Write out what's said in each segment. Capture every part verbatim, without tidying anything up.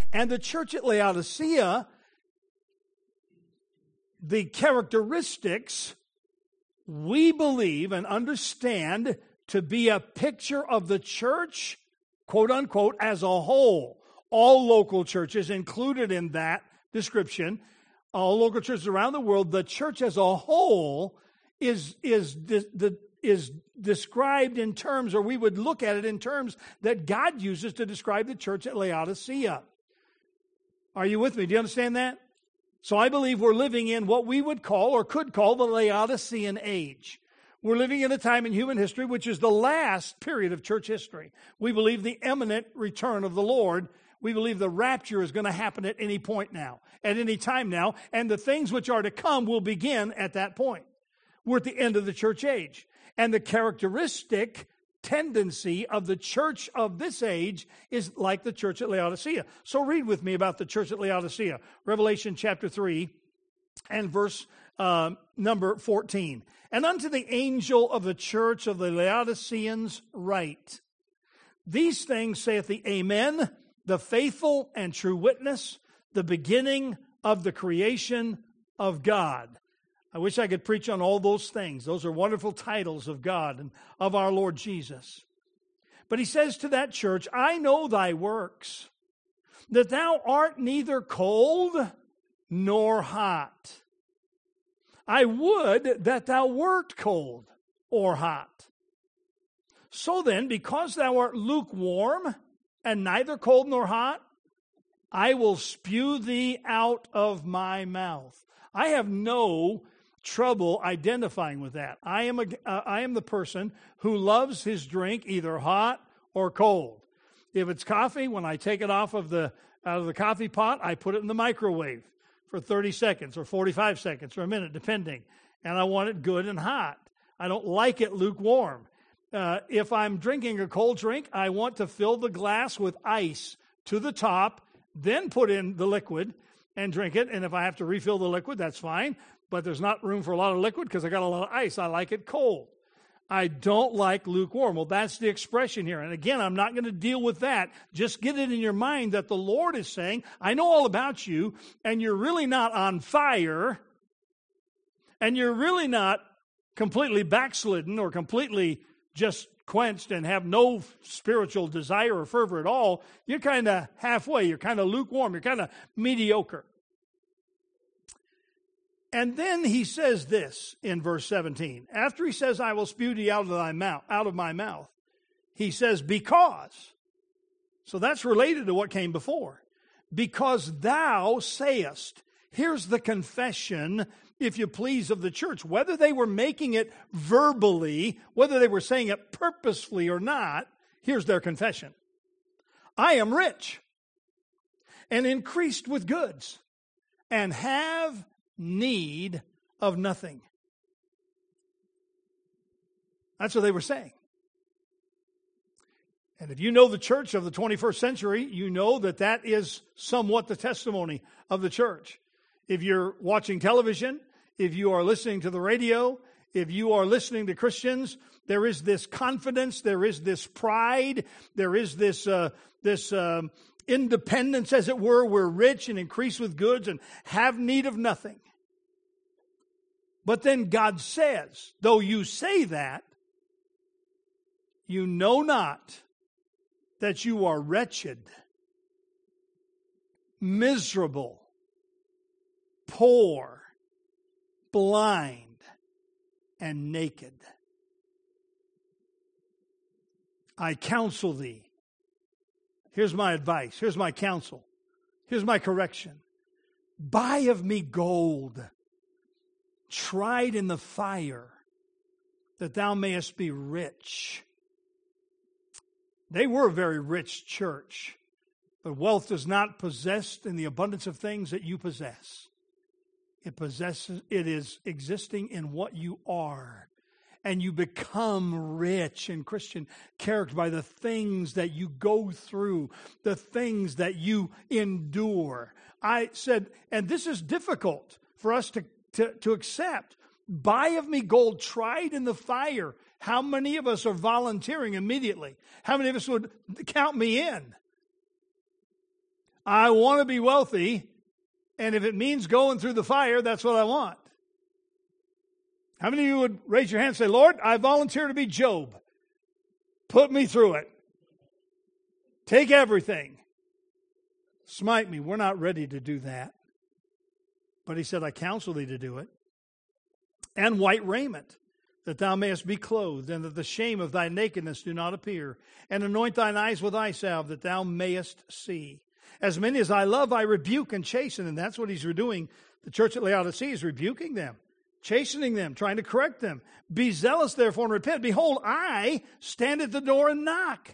And the church at Laodicea, the characteristics we believe and understand to be a picture of the church, quote unquote, as a whole. All local churches included in that description, all local churches around the world, the church as a whole is, is, is, is described in terms, or we would look at it in terms that God uses to describe the church at Laodicea. Are you with me? Do you understand that? So I believe we're living in what we would call, or could call, the Laodicean age. We're living in a time in human history which is the last period of church history. We believe the imminent return of the Lord. We believe the rapture is going to happen at any point now, at any time now, and the things which are to come will begin at that point. We're at the end of the church age. And the characteristic tendency of the church of this age is like the church at Laodicea. So read with me about the church at Laodicea. Revelation chapter three and verse uh, number fourteen. And unto the angel of the church of the Laodiceans write, these things saith the Amen, the faithful and true witness, the beginning of the creation of God. I wish I could preach on all those things. Those are wonderful titles of God and of our Lord Jesus. But he says to that church, I know thy works, that thou art neither cold nor hot. I would that thou wert cold or hot. So then, because thou art lukewarm and neither cold nor hot, I will spew thee out of my mouth. I have no trouble identifying with that. I am a, uh, I am the person who loves his drink either hot or cold. If it's coffee, when I take it off of the out of the coffee pot, I put it in the microwave for thirty seconds or forty-five seconds or a minute, depending. And I want it good and hot. I don't like it lukewarm. Uh, if I'm drinking a cold drink, I want to fill the glass with ice to the top, then put in the liquid and drink it. And if I have to refill the liquid, that's fine. But there's not room for a lot of liquid because I got a lot of ice. I like it cold. I don't like lukewarm. Well, that's the expression here. And again, I'm not going to deal with that. Just get it in your mind that the Lord is saying, I know all about you, and you're really not on fire, and you're really not completely backslidden or completely just quenched and have no spiritual desire or fervor at all. You're kind of halfway. You're kind of lukewarm. You're kind of mediocre. And then he says this in verse seventeen. After he says, I will spew thee out of thy mouth, out of my mouth, he says, because. So that's related to what came before. Because thou sayest. Here's the confession, if you please, of the church. Whether they were making it verbally, whether they were saying it purposefully or not, here's their confession. I am rich and increased with goods and have need of nothing. That's what they were saying. And if you know the church of the twenty-first century, you know that that is somewhat the testimony of the church. If you're watching television, if you are listening to the radio, if you are listening to Christians, there is this confidence, there is this pride, there is this uh, this um, independence, as it were. We're rich and increased with goods and have need of nothing. But then God says, though you say that, you know not that you are wretched, miserable, poor, blind, and naked. I counsel thee. Here's my advice. Here's my counsel. Here's my correction. Buy of me gold, tried in the fire, that thou mayest be rich. They were a very rich church, but wealth is not possessed in the abundance of things that you possess. It possesses, it is existing in what you are. And you become rich in Christian character by the things that you go through, the things that you endure. I said, and this is difficult for us to, to, to accept. Buy of me gold tried in the fire. How many of us are volunteering immediately? How many of us would count me in? I want to be wealthy, and if it means going through the fire, that's what I want. How many of you would raise your hand and say, Lord, I volunteer to be Job. Put me through it. Take everything. Smite me. We're not ready to do that. But he said, I counsel thee to do it. And white raiment, that thou mayest be clothed, and that the shame of thy nakedness do not appear. And anoint thine eyes with eye salve, that thou mayest see. As many as I love, I rebuke and chasten. And that's what he's doing. The church at Laodicea is rebuking them, chastening them, trying to correct them. Be zealous, therefore, and repent. Behold, I stand at the door and knock.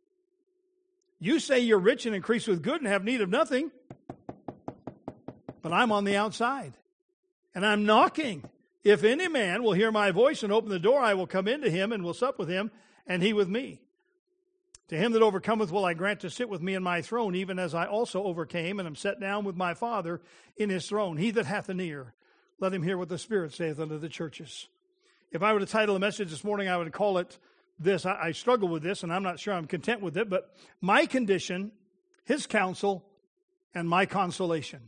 You say you're rich and increase with good and have need of nothing, but I'm on the outside, and I'm knocking. If any man will hear my voice and open the door, I will come into him and will sup with him, and he with me. To him that overcometh will I grant to sit with me in my throne, even as I also overcame and am set down with my Father in his throne. He that hath an ear, let him hear what the Spirit saith unto the churches. If I were to title a message this morning, I would call it this. I, I struggle with this, and I'm not sure I'm content with it, but my condition, his counsel, and my consolation.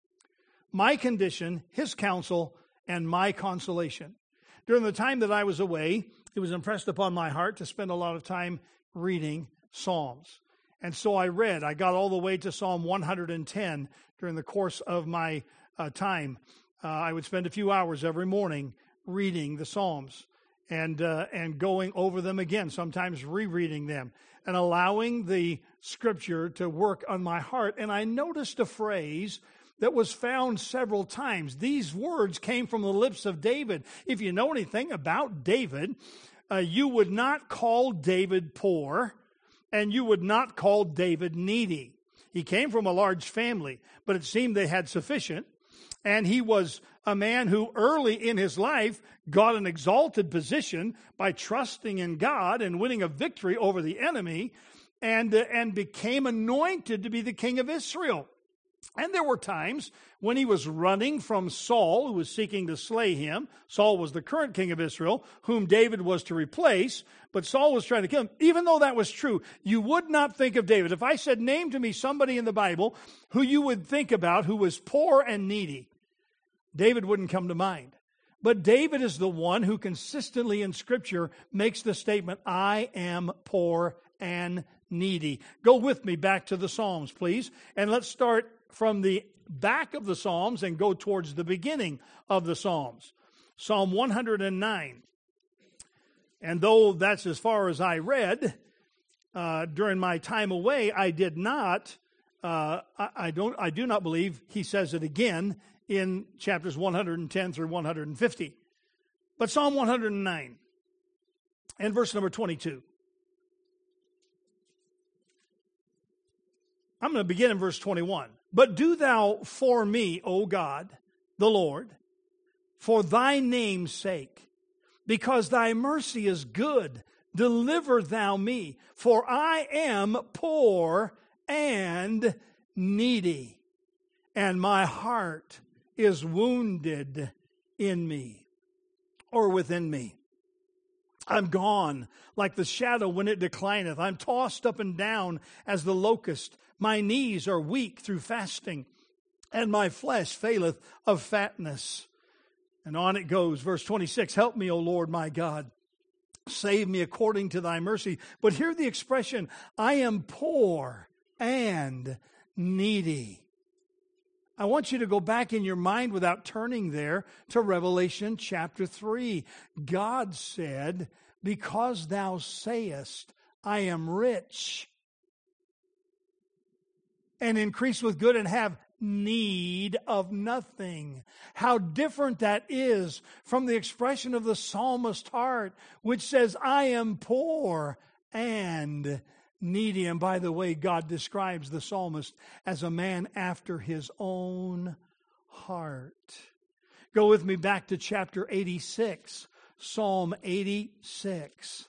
My condition, his counsel, and my consolation. During the time that I was away, it was impressed upon my heart to spend a lot of time reading Psalms. And so I read. I got all the way to Psalm one hundred ten during the course of my uh, time. Uh, I would spend a few hours every morning reading the Psalms and uh, and going over them again, sometimes rereading them and allowing the Scripture to work on my heart. And I noticed a phrase that was found several times. These words came from the lips of David. If you know anything about David, uh, you would not call David poor, and you would not call David needy. He came from a large family, but it seemed they had sufficient. And he was a man who early in his life got an exalted position by trusting in God and winning a victory over the enemy, and, uh, and became anointed to be the king of Israel. And there were times when he was running from Saul, who was seeking to slay him. Saul was the current king of Israel, whom David was to replace, but Saul was trying to kill him. Even though that was true, you would not think of David. If I said, name to me somebody in the Bible who you would think about who was poor and needy, David wouldn't come to mind. But David is the one who consistently in Scripture makes the statement, I am poor and needy. Go with me back to the Psalms, please. And let's start from the back of the Psalms and go towards the beginning of the Psalms. Psalm one hundred nine. And though that's as far as I read uh, during my time away, I did not, uh, I, I don't, I do not believe he says it again in chapters one hundred ten through one hundred fifty. But Psalm one hundred nine and verse number twenty-two. I'm going to begin in verse twenty-one. But do thou for me, O God, the Lord, for thy name's sake, because thy mercy is good, deliver thou me, for I am poor and needy, and my heart is wounded in me, or within me. I'm gone like the shadow when it declineth. I'm tossed up and down as the locust. My knees are weak through fasting, and my flesh faileth of fatness. And on it goes, verse twenty-six, help me, O Lord my God. Save me according to thy mercy. But hear the expression, I am poor and needy. I want you to go back in your mind without turning there to Revelation chapter three. God said, because thou sayest, I am rich, and increase with good and have need of nothing. How different that is from the expression of the psalmist's heart, which says, I am poor and needy. And by the way, God describes the psalmist as a man after his own heart. Go with me back to chapter eighty-six, Psalm eighty-six,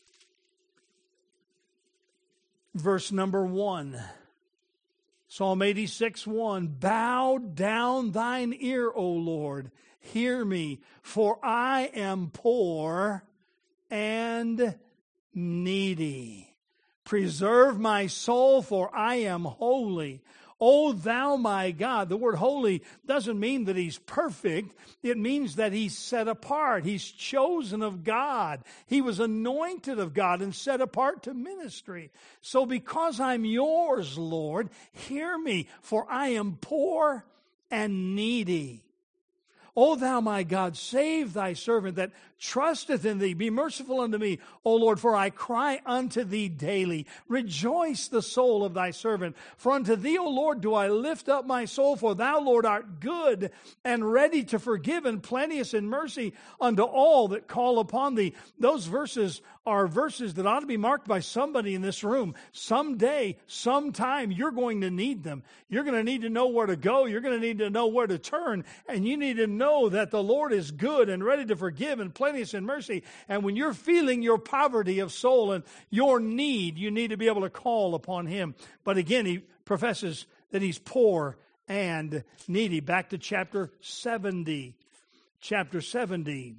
verse number one. Psalm eighty-six, one, bow down thine ear, O Lord, hear me, for I am poor and needy. Preserve my soul, for I am holy. O thou my God. The word holy doesn't mean that he's perfect. It means that he's set apart. He's chosen of God. He was anointed of God and set apart to ministry. So because I'm yours, Lord, hear me, for I am poor and needy. O thou my God, save thy servant that trusteth in thee. Be merciful unto me, O Lord, for I cry unto thee daily. Rejoice the soul of thy servant. For unto thee, O Lord, do I lift up my soul. For thou, Lord, art good and ready to forgive and plenteous in mercy unto all that call upon thee. Those verses are verses that ought to be marked by somebody in this room. Someday, sometime, you're going to need them. You're going to need to know where to go. You're going to need to know where to turn. And you need to know that the Lord is good and ready to forgive and plenteous in mercy. And when you're feeling your poverty of soul and your need, you need to be able to call upon him. But again, he professes that he's poor and needy. Back to chapter seventy. Chapter seventy.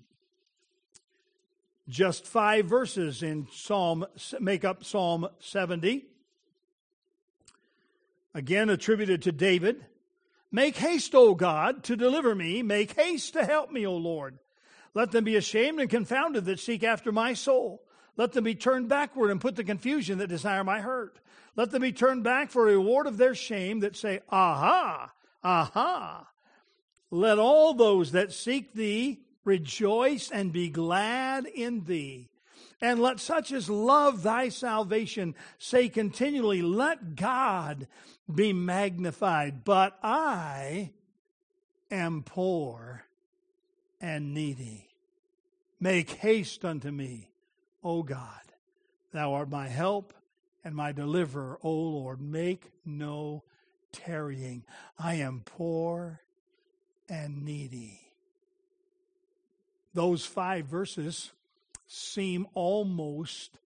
Just five verses in Psalm, make up Psalm seventy. Again attributed to David. Make haste, O God, to deliver me. Make haste to help me, O Lord. Let them be ashamed and confounded that seek after my soul. Let them be turned backward and put to confusion that desire my hurt. Let them be turned back for a reward of their shame that say, Aha, aha. Let all those that seek thee rejoice and be glad in thee. And let such as love thy salvation say continually, let God be magnified. But I am poor and needy. Make haste unto me, O God. Thou art my help and my deliverer, O Lord. Make no tarrying. I am poor and needy. Those five verses seem almost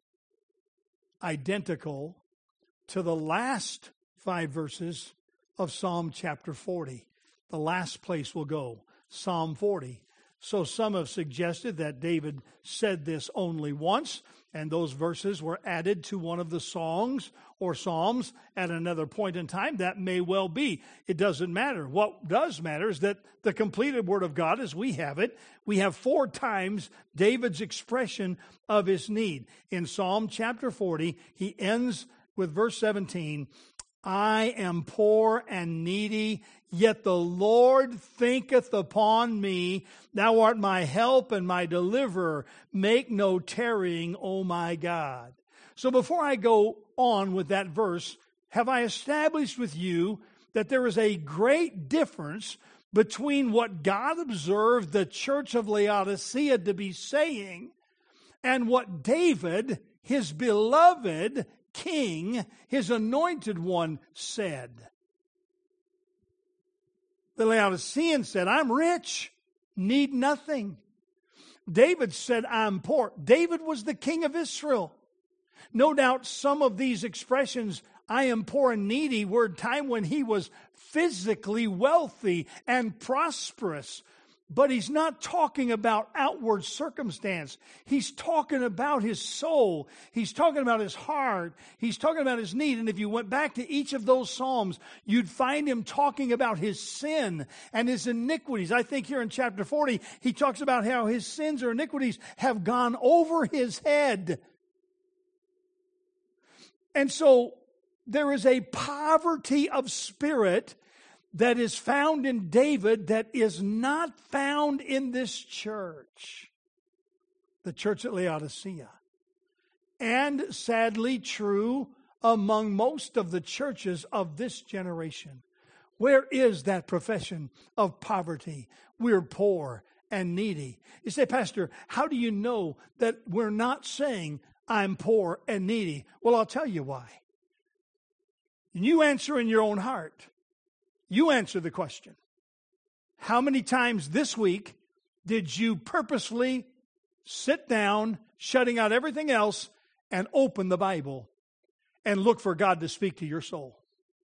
identical to the last five verses of Psalm chapter forty. The last place we'll go, Psalm forty. So some have suggested that David said this only once, and those verses were added to one of the songs or psalms at another point in time. That may well be. It doesn't matter. What does matter is that the completed Word of God, as we have it, we have four times David's expression of his need. In Psalm chapter forty, he ends with verse seventeen, I am poor and needy, yet the Lord thinketh upon me. Thou art my help and my deliverer. Make no tarrying, O my God. So before I go on with that verse, have I established with you that there is a great difference between what God observed the church of Laodicea to be saying and what David, his beloved king, his anointed one, said? The Laodicean said, I'm rich, need nothing. David said, I'm poor. David was the king of Israel. No doubt some of these expressions, I am poor and needy, were a time when he was physically wealthy and prosperous. But he's not talking about outward circumstance. He's talking about his soul. He's talking about his heart. He's talking about his need. And if you went back to each of those Psalms, you'd find him talking about his sin and his iniquities. I think here in chapter forty, he talks about how his sins or iniquities have gone over his head. And so there is a poverty of spirit that is found in David that is not found in this church, the church at Laodicea, and sadly true among most of the churches of this generation. Where is that profession of poverty? We're poor and needy. You say, Pastor, how do you know that we're not saying I'm poor and needy? Well, I'll tell you why. You answer in your own heart. You answer the question. How many times this week did you purposefully sit down, shutting out everything else, and open the Bible and look for God to speak to your soul?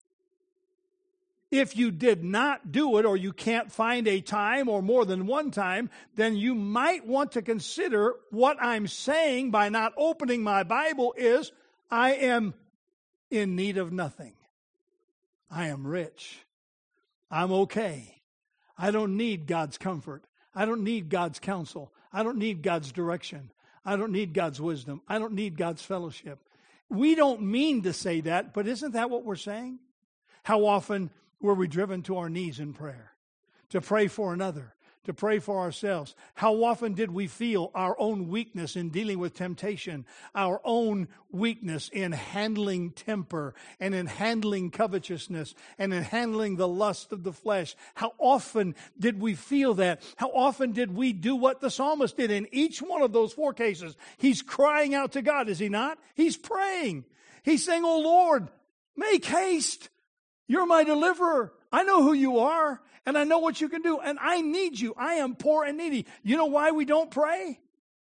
If you did not do it, or you can't find a time or more than one time, then you might want to consider what I'm saying by not opening my Bible is, I am in need of nothing. I am rich. I'm okay. I don't need God's comfort. I don't need God's counsel. I don't need God's direction. I don't need God's wisdom. I don't need God's fellowship. We don't mean to say that, but isn't that what we're saying? How often were we driven to our knees in prayer? To pray for another, to pray for ourselves. How often did we feel our own weakness in dealing with temptation, our own weakness in handling temper and in handling covetousness and in handling the lust of the flesh? How often did we feel that? How often did we do what the psalmist did in each one of those four cases? He's crying out to God, is he not? He's praying. He's saying, "Oh Lord, make haste. You're my deliverer. I know who you are, and I know what you can do, and I need you. I am poor and needy." You know why we don't pray?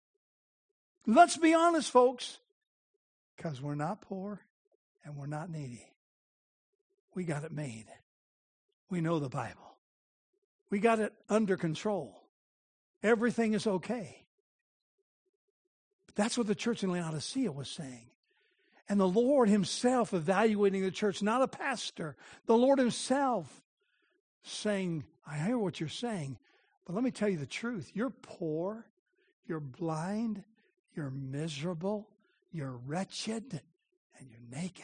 Let's be honest, folks. Because we're not poor and we're not needy. We got it made. We know the Bible. We got it under control. Everything is okay. But that's what the church in Laodicea was saying. And the Lord himself evaluating the church, not a pastor. The Lord himself saying, "I hear what you're saying, but let me tell you the truth. You're poor, you're blind, you're miserable, you're wretched, and you're naked."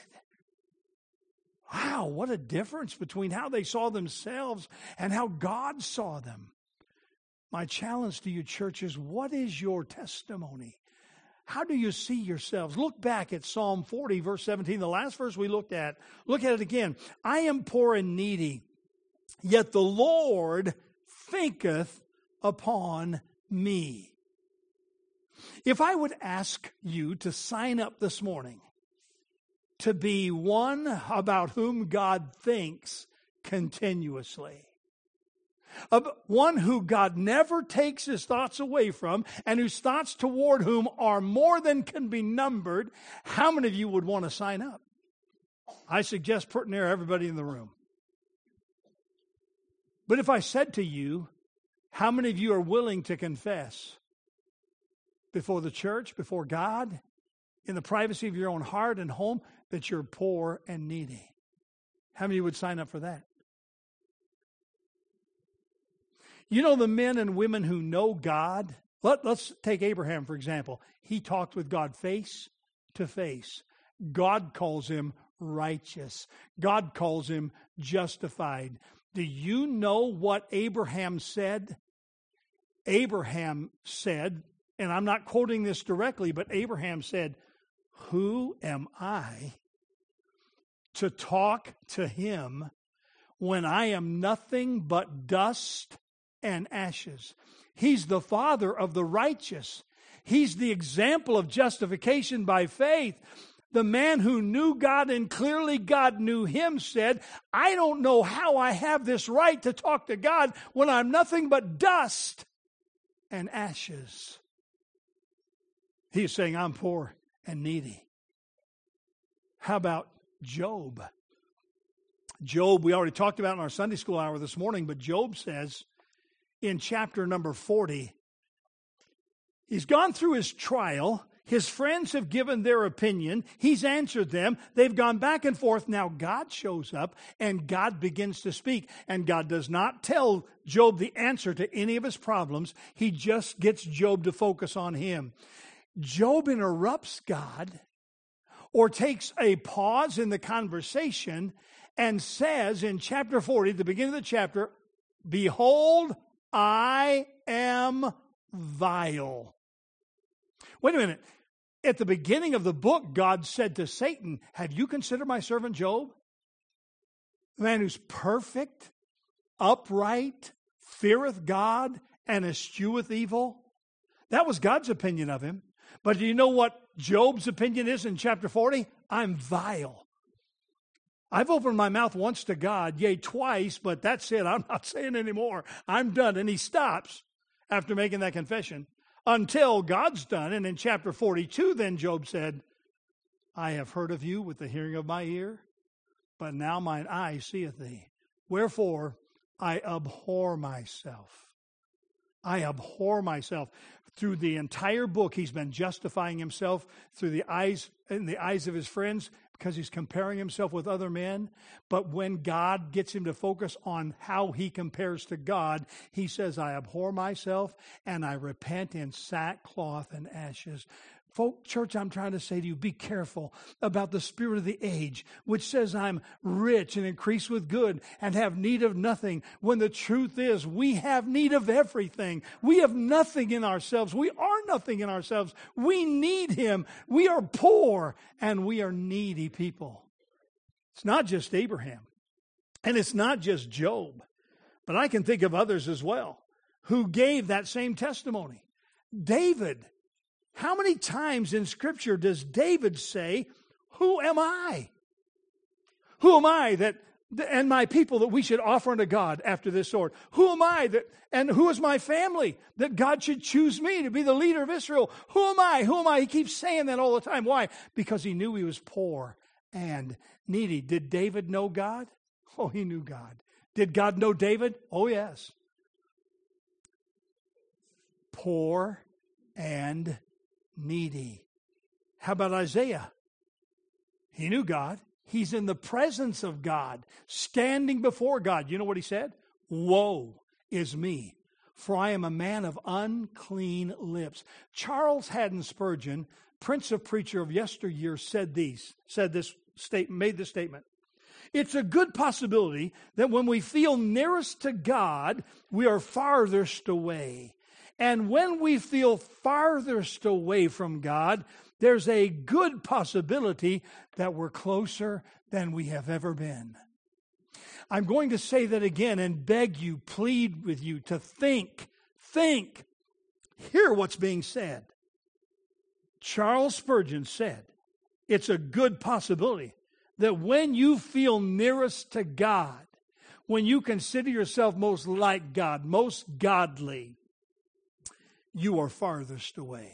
Wow, what a difference between how they saw themselves and how God saw them. My challenge to you, church, is what is your testimony? How do you see yourselves? Look back at Psalm forty, verse seventeen, the last verse we looked at. Look at it again. "I am poor and needy, yet the Lord thinketh upon me." If I would ask you to sign up this morning to be one about whom God thinks continuously, of one who God never takes his thoughts away from, and whose thoughts toward whom are more than can be numbered, how many of you would want to sign up? I suggest pretty near everybody in the room. But if I said to you, how many of you are willing to confess before the church, before God, in the privacy of your own heart and home, that you're poor and needy? How many would sign up for that? You know, the men and women who know God, let, let's take Abraham, for example. He talked with God face to face. God calls him righteous. God calls him justified. Do you know what Abraham said? Abraham said, and I'm not quoting this directly, but Abraham said, "Who am I to talk to him when I am nothing but dust and ashes?" He's the father of the righteous. He's the example of justification by faith. The man who knew God and clearly God knew him said, "I don't know how I have this right to talk to God when I'm nothing but dust and ashes." He's saying, "I'm poor and needy." How about Job? Job, we already talked about in our Sunday school hour this morning, but Job says in chapter number forty, he's gone through his trial. His friends have given their opinion. He's answered them. They've gone back and forth. Now God shows up and God begins to speak. And God does not tell Job the answer to any of his problems. He just gets Job to focus on him. Job interrupts God or takes a pause in the conversation and says in chapter forty, the beginning of the chapter, "Behold, I am vile." Wait a minute. At the beginning of the book, God said to Satan, "Have you considered my servant Job? The man who's perfect, upright, feareth God, and escheweth evil." That was God's opinion of him. But do you know what Job's opinion is in chapter forty? "I'm vile. I've opened my mouth once to God, yea, twice, but that's it. I'm not saying anymore. I'm done." And he stops after making that confession until God's done. And in chapter forty-two, then Job said, "I have heard of you with the hearing of my ear, but now mine eye seeth thee. Wherefore I abhor myself, I abhor myself. Through the entire book, he's been justifying himself through the eyes, in the eyes of his friends, because he's comparing himself with other men. But when God gets him to focus on how he compares to God, he says, I abhor myself and I repent in sackcloth and ashes. Folk, church, I'm trying to say to you, be careful about the spirit of the age, which says I'm rich and increase with good and have need of nothing, when the truth is we have need of everything. We have nothing in ourselves. We are nothing in ourselves. We need him. We are poor and we are needy people. It's not just Abraham and it's not just Job, but I can think of others as well who gave that same testimony. David. How many times in Scripture does David say, who am I? Who am I that, and my people that we should offer unto God after this sort? Who am I that, and who is my family that God should choose me to be the leader of Israel? Who am I? Who am I? He keeps saying that all the time. Why? Because he knew he was poor and needy. Did David know God? Oh, he knew God. Did God know David? Oh, yes. Poor and needy. How about Isaiah? He knew God. He's in the presence of God, standing before God. You know what he said? Woe is me, for I am a man of unclean lips. Charles Haddon Spurgeon, Prince of Preacher of yesteryear, said these, said this statement, made this statement. It's a good possibility that when we feel nearest to God, we are farthest away. And when we feel farthest away from God, there's a good possibility that we're closer than we have ever been. I'm going to say that again and beg you, plead with you to think, think, hear what's being said. Charles Spurgeon said, it's a good possibility that when you feel nearest to God, when you consider yourself most like God, most godly, you are farthest away.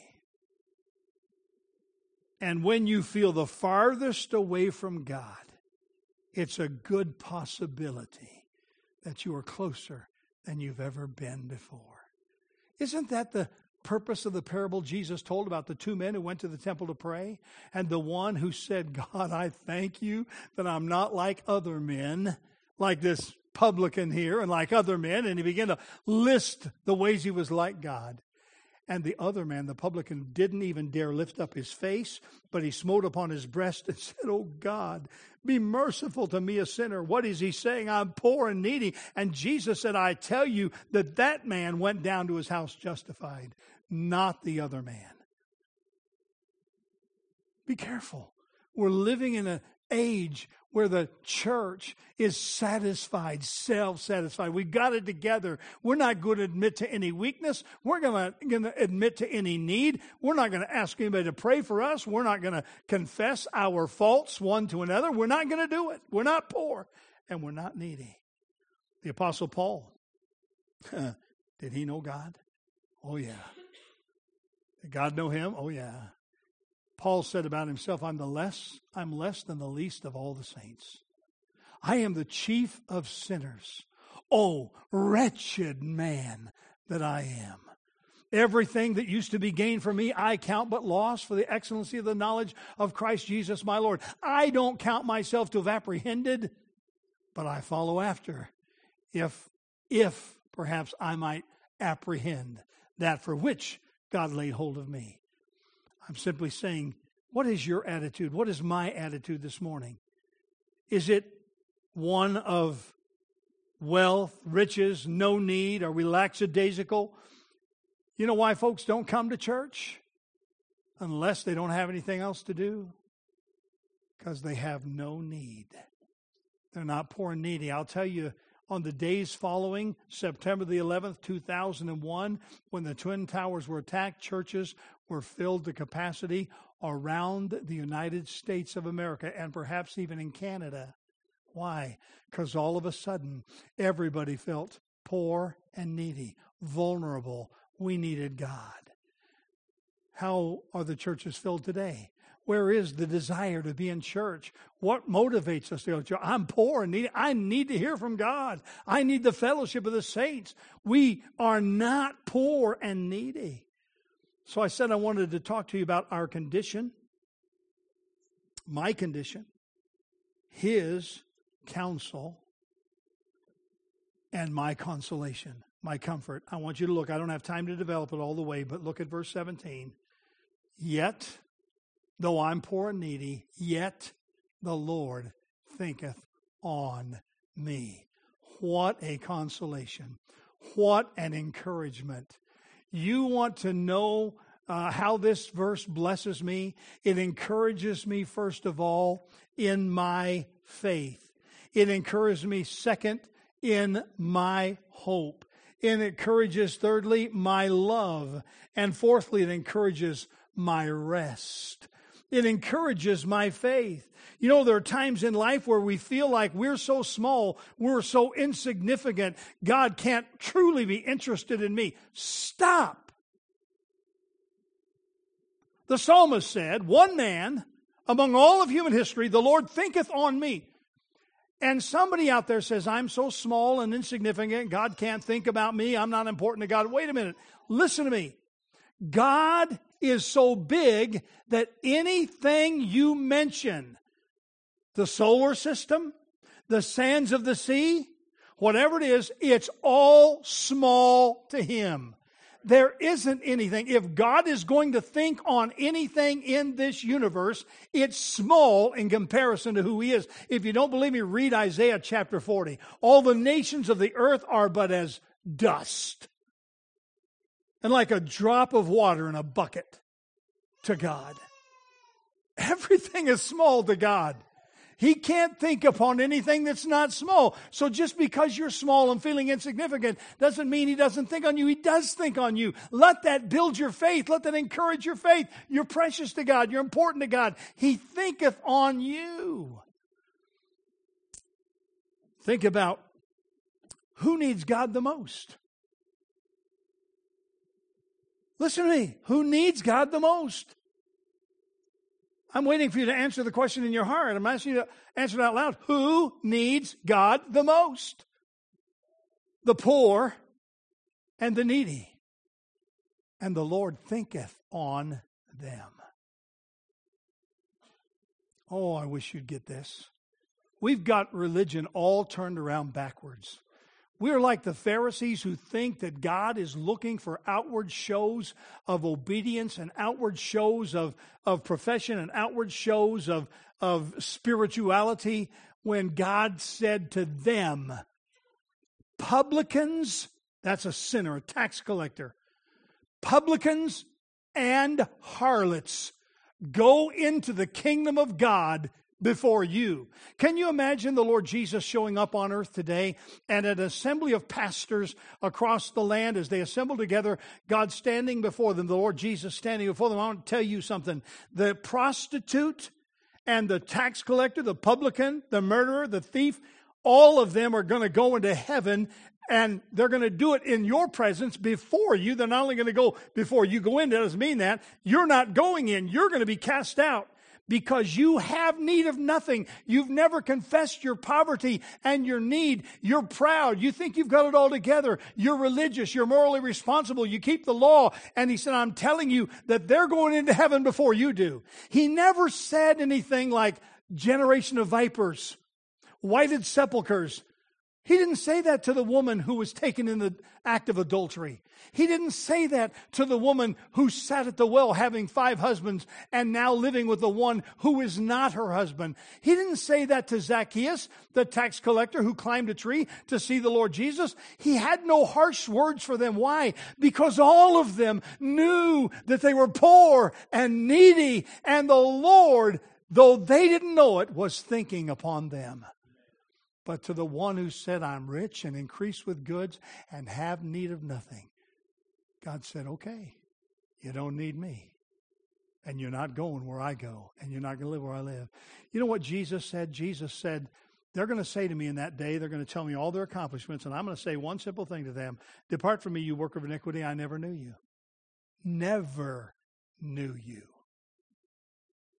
And when you feel the farthest away from God, it's a good possibility that you are closer than you've ever been before. Isn't that the purpose of the parable Jesus told about the two men who went to the temple to pray? And the one who said, God, I thank you that I'm not like other men, like this publican here and like other men. And he began to list the ways he was like God. And the other man, the publican, didn't even dare lift up his face, but he smote upon his breast and said, oh God, be merciful to me, a sinner. What is he saying? I'm poor and needy. And Jesus said, I tell you that that man went down to his house justified, not the other man. Be careful. We're living in an age where the church is satisfied, self-satisfied. We got it together. We're not going to admit to any weakness. We're going to admit to any need. We're not going to ask anybody to pray for us. We're not going to confess our faults one to another. We're not going to do it. We're not poor and we're not needy. The Apostle Paul, did he know God? Oh, yeah. Did God know him? Oh, yeah. Paul said about himself, I'm the less, I'm less than the least of all the saints. I am the chief of sinners. Oh, wretched man that I am. Everything that used to be gain for me, I count but loss for the excellency of the knowledge of Christ Jesus my Lord. I don't count myself to have apprehended, but I follow after. If, if perhaps I might apprehend that for which God laid hold of me. I'm simply saying, what is your attitude? What is my attitude this morning? Is it one of wealth, riches, no need? Are we lackadaisical? You know why folks don't come to church? Unless they don't have anything else to do. Because they have no need. They're not poor and needy. I'll tell you, on the days following September the eleventh, two thousand one, when the Twin Towers were attacked, churches were filled to capacity around the United States of America and perhaps even in Canada. Why? Because all of a sudden, everybody felt poor and needy, vulnerable. We needed God. How are the churches filled today? Where is the desire to be in church? What motivates us to go to church? I'm poor and needy. I need to hear from God. I need the fellowship of the saints. We are not poor and needy. So I said I wanted to talk to you about our condition, my condition, His counsel, and my consolation, my comfort. I want you to look. I don't have time to develop it all the way, but look at verse seventeen. Yet, though I'm poor and needy, yet the Lord thinketh on me. What a consolation. What an encouragement. You want to know uh, how this verse blesses me? It encourages me, first of all, in my faith. It encourages me, second, in my hope. It encourages, thirdly, my love. And fourthly, it encourages my rest. It encourages my faith. You know, there are times in life where we feel like we're so small, we're so insignificant, God can't truly be interested in me. Stop. The psalmist said, one man among all of human history, the Lord thinketh on me. And somebody out there says, I'm so small and insignificant, God can't think about me, I'm not important to God. Wait a minute, listen to me. God is so big that anything you mention, the solar system, the sands of the sea, whatever it is, it's all small to Him. There isn't anything. If God is going to think on anything in this universe, it's small in comparison to who He is. If you don't believe me, read Isaiah chapter forty. All the nations of the earth are but as dust, and like a drop of water in a bucket to God. Everything is small to God. He can't think upon anything that's not small. So just because you're small and feeling insignificant doesn't mean He doesn't think on you. He does think on you. Let that build your faith. Let that encourage your faith. You're precious to God. You're important to God. He thinketh on you. Think about who needs God the most. Listen to me. Who needs God the most? I'm waiting for you to answer the question in your heart. I'm asking you to answer it out loud. Who needs God the most? The poor and the needy. And the Lord thinketh on them. Oh, I wish you'd get this. We've got religion all turned around backwards. We're like the Pharisees who think that God is looking for outward shows of obedience and outward shows of, of profession and outward shows of, of spirituality, when God said to them, publicans, that's a sinner, a tax collector, publicans and harlots go into the kingdom of God before you. Can you imagine the Lord Jesus showing up on earth today and an assembly of pastors across the land as they assemble together, God standing before them, the Lord Jesus standing before them? I want to tell you something. The prostitute and the tax collector, the publican, the murderer, the thief, all of them are going to go into heaven, and they're going to do it in your presence before you. They're not only going to go before you go in. That doesn't mean that. You're not going in. You're going to be cast out. Because you have need of nothing. You've never confessed your poverty and your need. You're proud. You think you've got it all together. You're religious. You're morally responsible. You keep the law. And He said, I'm telling you that they're going into heaven before you do. He never said anything like generation of vipers, whited sepulchres. He didn't say that to the woman who was taken in the act of adultery. He didn't say that to the woman who sat at the well having five husbands and now living with the one who is not her husband. He didn't say that to Zacchaeus, the tax collector who climbed a tree to see the Lord Jesus. He had no harsh words for them. Why? Because all of them knew that they were poor and needy, and the Lord, though they didn't know it, was thinking upon them. But to the one who said, I'm rich and increase with goods and have need of nothing, God said, okay, you don't need me. And you're not going where I go. And you're not going to live where I live. You know what Jesus said? Jesus said, they're going to say to me in that day, they're going to tell me all their accomplishments, and I'm going to say one simple thing to them. Depart from me, you worker of iniquity, I never knew you. Never knew you.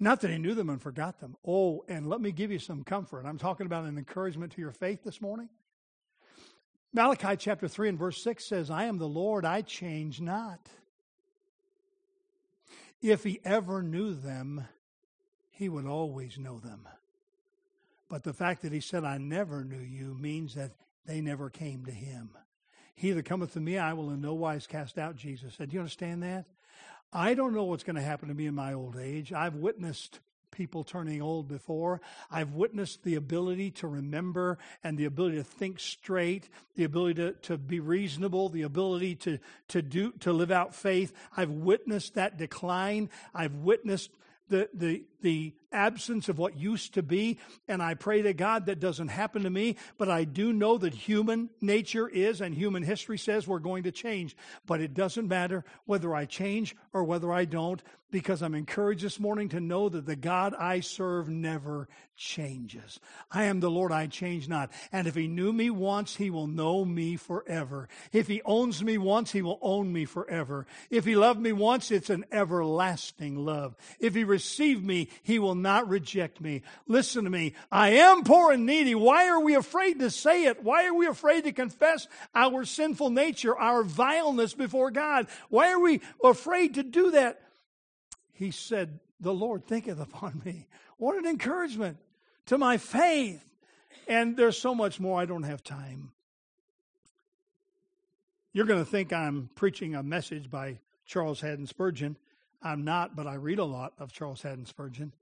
Not that he knew them and forgot them. Oh, and let me give you some comfort. I'm talking about an encouragement to your faith this morning. Malachi chapter three and verse six says, I am the Lord, I change not. If he ever knew them, he would always know them. But the fact that he said, I never knew you, means that they never came to him. He that cometh to me, I will in no wise cast out, Jesus said. Do you understand that? I don't know what's going to happen to me in my old age. I've witnessed people turning old before. I've witnessed the ability to remember and the ability to think straight, the ability to, to be reasonable, the ability to, to do to live out faith. I've witnessed that decline. I've witnessed the the the absence of what used to be, and I pray to God that doesn't happen to me, but I do know that human nature is, and human history says we're going to change, but it doesn't matter whether I change or whether I don't, because I'm encouraged this morning to know that the God I serve never changes. I am the Lord, I change not. And if he knew me once, he will know me forever. If he owns me once, he will own me forever. If he loved me once, it's an everlasting love. If he received me, he will not reject me. Listen to me. I am poor and needy. Why are we afraid to say it? Why are we afraid to confess our sinful nature, our vileness before God? Why are we afraid to do that? He said, the Lord thinketh upon me. What an encouragement to my faith. And there's so much more. I don't have time. You're going to think I'm preaching a message by Charles Haddon Spurgeon. I'm not, but I read a lot of Charles Haddon Spurgeon.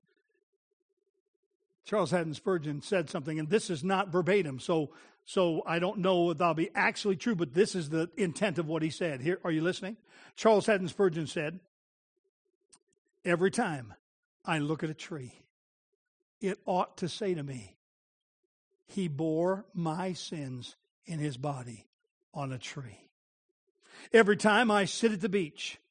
Charles Haddon Spurgeon said something, and this is not verbatim, so so I don't know if that'll be actually true, but this is the intent of what he said. Here, are you listening? Charles Haddon Spurgeon said, every time I look at a tree, it ought to say to me, he bore my sins in his body on a tree. Every time I sit at the beach,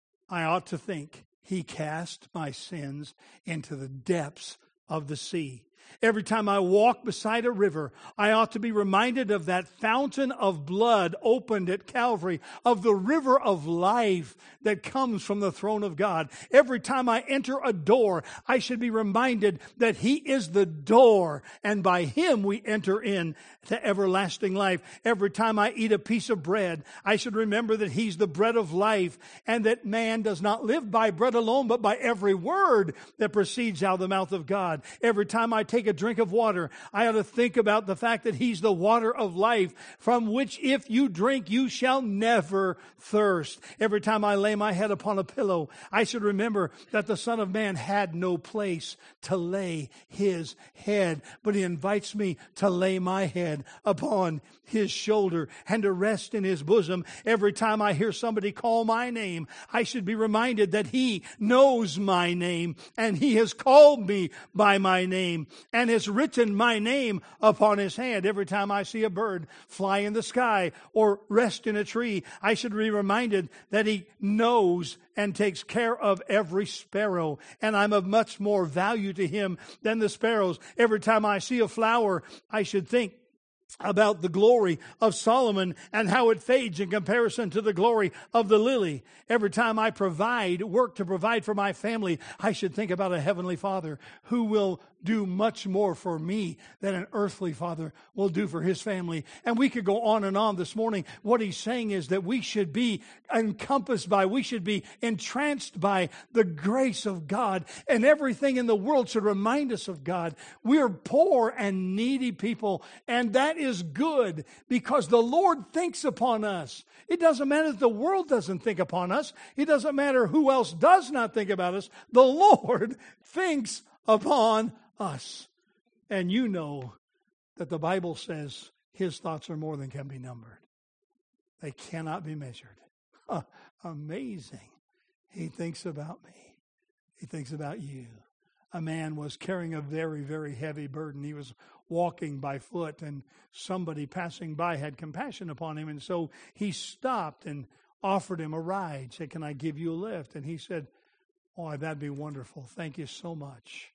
I ought to think, he cast my sins into the depths of the sea. Every time I walk beside a river, I ought to be reminded of that fountain of blood opened at Calvary, of the river of life that comes from the throne of God. Every time I enter a door, I should be reminded that he is the door, and by him we enter in to everlasting life. Every time I eat a piece of bread, I should remember that he's the bread of life, and that man does not live by bread alone, but by every word that proceeds out of the mouth of God. Every time I take a drink of water, I ought to think about the fact that he's the water of life, from which if you drink, you shall never thirst. Every time I lay my head upon a pillow, I should remember that the Son of Man had no place to lay his head, but he invites me to lay my head upon his shoulder and to rest in his bosom. Every time I hear somebody call my name, I should be reminded that he knows my name, and he has called me by my name and has written my name upon his hand. Every time I see a bird fly in the sky or rest in a tree, I should be reminded that he knows and takes care of every sparrow, and I'm of much more value to him than the sparrows. Every time I see a flower, I should think about the glory of Solomon and how it fades in comparison to the glory of the lily. Every time I provide, work to provide for my family, I should think about a heavenly Father who will do much more for me than an earthly father will do for his family. And we could go on and on this morning. What he's saying is that we should be encompassed by, we should be entranced by the grace of God, and everything in the world should remind us of God. We are poor and needy people, and that is good because the Lord thinks upon us. It doesn't matter that the world doesn't think upon us. It doesn't matter who else does not think about us. The Lord thinks upon us. And you know that the Bible says his thoughts are more than can be numbered. They cannot be measured. Huh, amazing. He thinks about me. He thinks about you. A man was carrying a very, very heavy burden. He was walking by foot, and somebody passing by had compassion upon him. And so he stopped and offered him a ride. Said, "Can I give you a lift?" And he said, "Oh, that'd be wonderful. Thank you so much."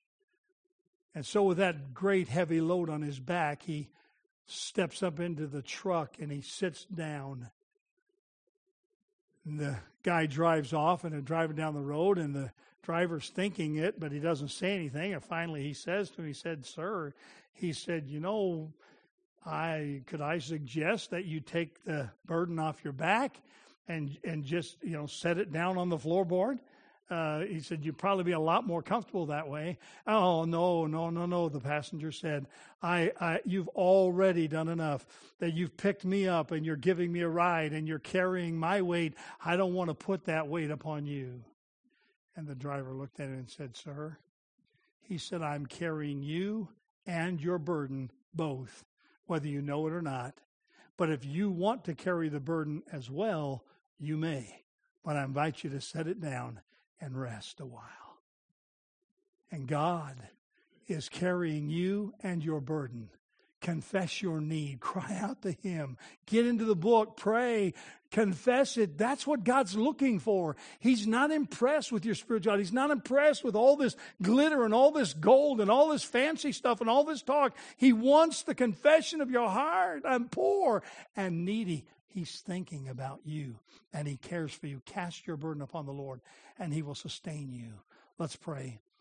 And so with that great heavy load on his back, he steps up into the truck and he sits down. And the guy drives off and they're driving down the road, and the driver's thinking it, but he doesn't say anything. And finally he says to him, he said, "Sir," he said, "you know, I could I suggest that you take the burden off your back and and just, you know, set it down on the floorboard?" Uh, he said, "You'd probably be a lot more comfortable that way." "Oh, no, no, no, no," the passenger said. I, I, you've already done enough, that you've picked me up and you're giving me a ride and you're carrying my weight. I don't want to put that weight upon you." And the driver looked at him and said, "Sir," he said, "I'm carrying you and your burden both, whether you know it or not. But if you want to carry the burden as well, you may. But I invite you to set it down and rest a while." And God is carrying you and your burden. Confess your need. Cry out to Him. Get into the book. Pray. Confess it. That's what God's looking for. He's not impressed with your spirituality. He's not impressed with all this glitter and all this gold and all this fancy stuff and all this talk. He wants the confession of your heart. "I'm poor and needy." He's thinking about you, and He cares for you. Cast your burden upon the Lord, and He will sustain you. Let's pray.